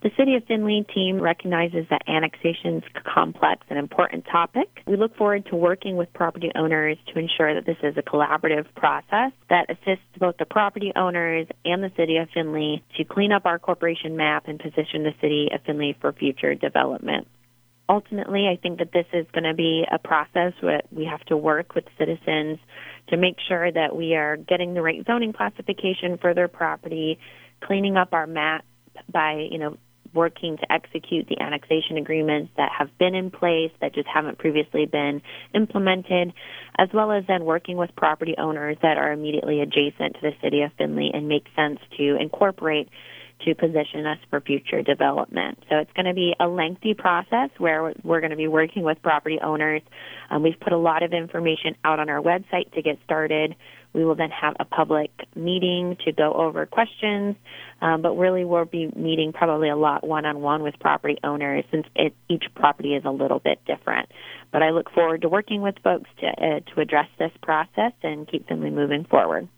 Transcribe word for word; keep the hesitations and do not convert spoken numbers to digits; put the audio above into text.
The City of Findlay team recognizes that annexation is a complex and important topic. We look forward to working with property owners to ensure that this is a collaborative process that assists both the property owners and the City of Findlay to clean up our corporation map and position the City of Findlay for future development. Ultimately, I think that this is going to be a process where we have to work with citizens to make sure that we are getting the right zoning classification for their property, cleaning up our map by, you know, working to execute the annexation agreements that have been in place that just haven't previously been implemented, as well as then working with property owners that are immediately adjacent to the City of Findlay and make sense to incorporate to position us for future development. So it's going to be a lengthy process where we're going to be working with property owners. Um, we've put a lot of information out on our website to get started. We will then have a public meeting to go over questions, um, but really we'll be meeting probably a lot one-on-one with property owners since it, each property is a little bit different. But I look forward to working with folks to, uh, to address this process and keep Findlay moving forward.